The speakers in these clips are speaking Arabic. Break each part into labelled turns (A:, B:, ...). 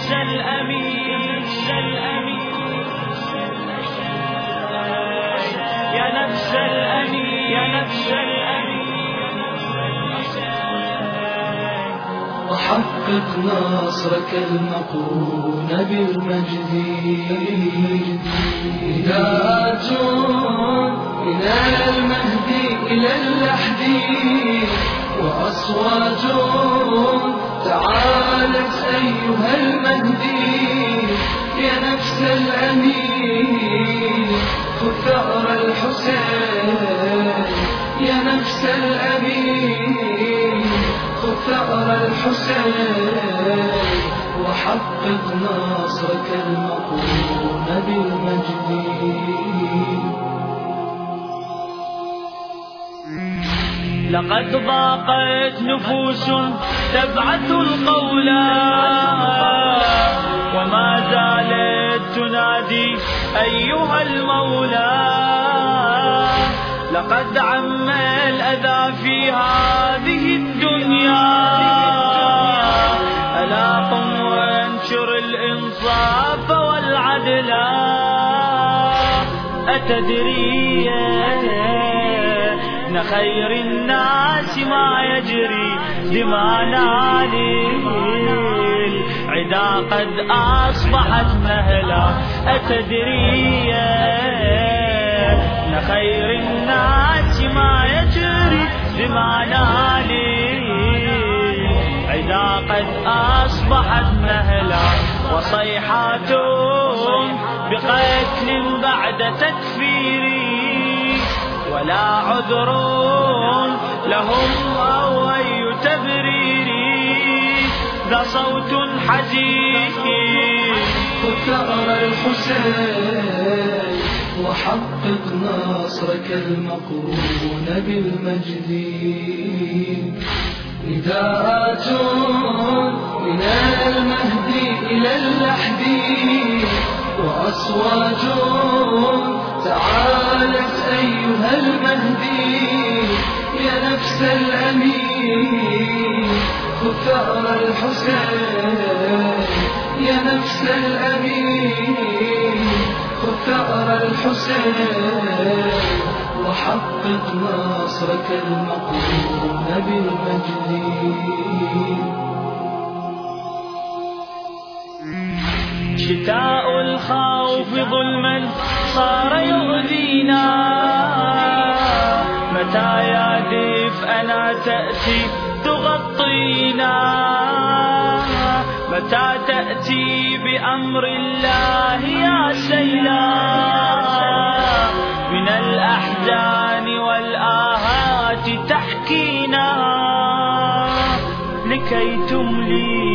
A: نفس الأمين يا نفس الأمين يا نفس الأمين
B: وحقق نصرك المقرون بالمجد هداة من المهدي إلى اللحد وأصوات تعالت أيها المهدي يا نفس الأمين خذ ثأر الحسين يا نفس الأمين خذ ثأر الحسين وحقق نصرك المقرون بالمجد.
A: لقد ضاقت نفوس تبعث القول وما زالت تنادي أيها المولى. لقد عم الأذى في هذه الدنيا ألا قم وانشر الإنصاف والعدل. أتدري أن خير الناس ما يجري دمانا للعدا قد أصبحت مهلا. أتدري أن خير الناس ما يجري دمانا للعدا قد أصبحت مهلا. وصيحات بقتل بعد تكفير ولا عذر لهم أو أي تبرير. ذا صوت حزين
B: خذ ثأر الحسين وحقق نصرك المقرون بالمجد. نداءات من المهدي إلى اللحد وأصوات تعالت أيها المهدي يا نفس الأمين خذ ثأر الحسين يا نفس الأمين خذ ثأر الحسين وحقق نصرك المقرون بالمجد.
A: شتاء الخوف ظلما صار يؤذينا. متى يا دفئنا تأتي تغطينا. متى تأتي بأمر الله يا سيلان من الأحزان والآهات تحكينا. لكي تملي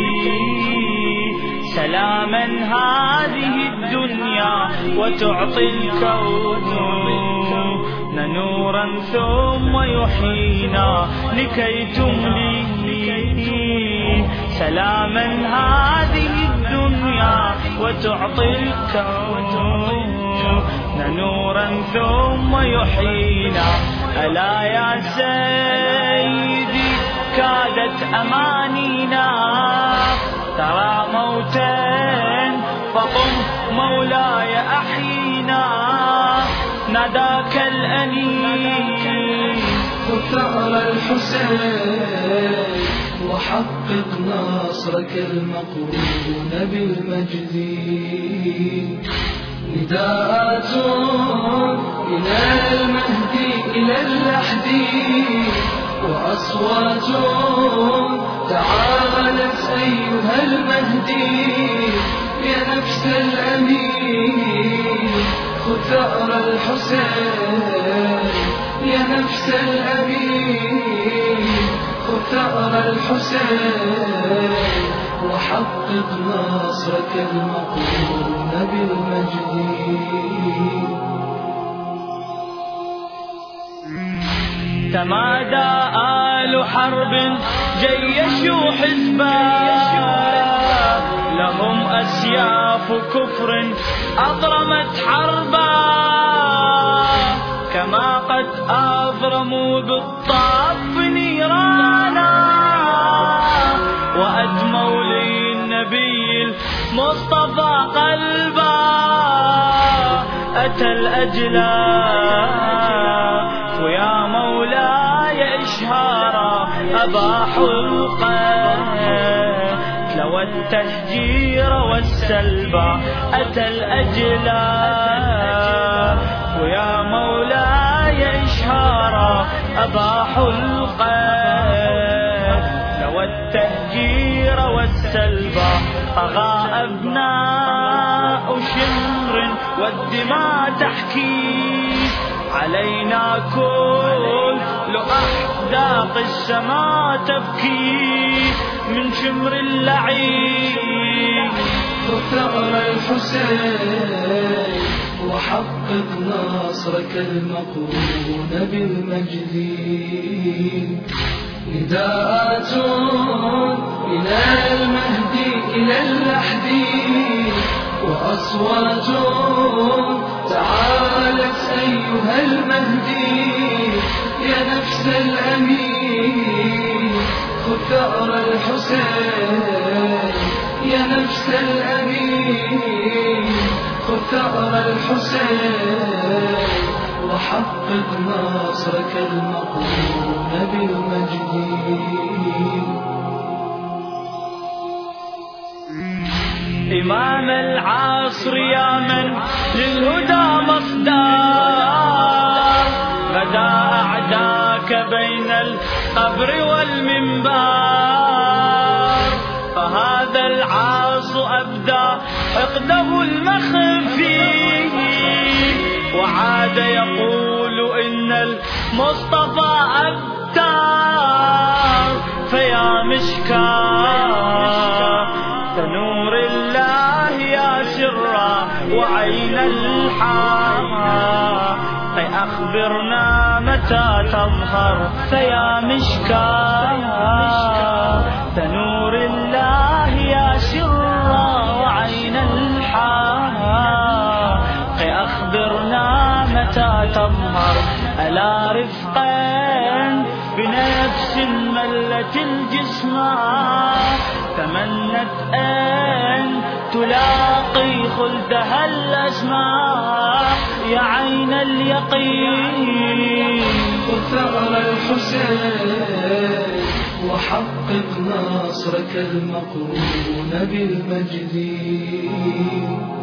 A: سلاما هذه الدنيا وتعطي الكون نورا ثم يحيينا. لكي تملي سلاما هذه الدنيا وتعطي الكون نورا ثم يحيينا. ألا يا سيدي كادت أمانينا ترى موتا فقم مولاي أحيينا. ناداك الأنين
B: خذ ثأر الحسين وحقق نصرك المقرون بالمجد. نداءات من المهدي إلى اللحد وأصوات تعالت أيها المهدي يا نفس الأمين خذ ثأر الحسين يا نفس الأمين خذ ثأر الحسين وحقق نصرك المقرون بالمجد.
A: تمادى آل حرب جيشوا حزبا لهم أسياف كفر أضرمت حربا. كما قد أضرموا بالطاف نيرانا وأدموا للنبي مصطفى قلبه أتى الأجلاف، ويا مولاي إشهاره أباح القتل والتهجير والسلبة. أتى الأجلاف ويا مولاي إشهاره أباح القتل والتهجير والسلبة. طغى أبناء شمر والدماء تحكي، علينا كل أحداق السماء تبكي من شمر اللعين.
B: ثأر الحسين وحقق نصرك المقرون بالمجد. نداءات من المهدي إلى اللحد، وأصوات تعالت أيها المهدي. يا نفس الأمين خذ ثأر الحسين، يا نفس الأمين خذ ثأر الحسين وحقق نصرك المقرون بالمجد.
A: إمام العصر يا من للهدى مصدر، غدا أعداك بين القبر والمنبر. فهذا العاص أبدى عقده المخفي، وعاد يقول إن المصطفى أبتر. فيا مشكاة نور الله يا سرا وعين الحق، أخبرنا متى تظهر. فيا مشكاة نور الله يا سرا وعين الحق، أخبرنا متى تظهر. ألا رفقا بنفس ملت الجسم، تمنت أن تلاقي خلدها الأسماء. يا عين اليقين
B: خذ ثأر الحسين وحقق نصرك المقرون بالمجد.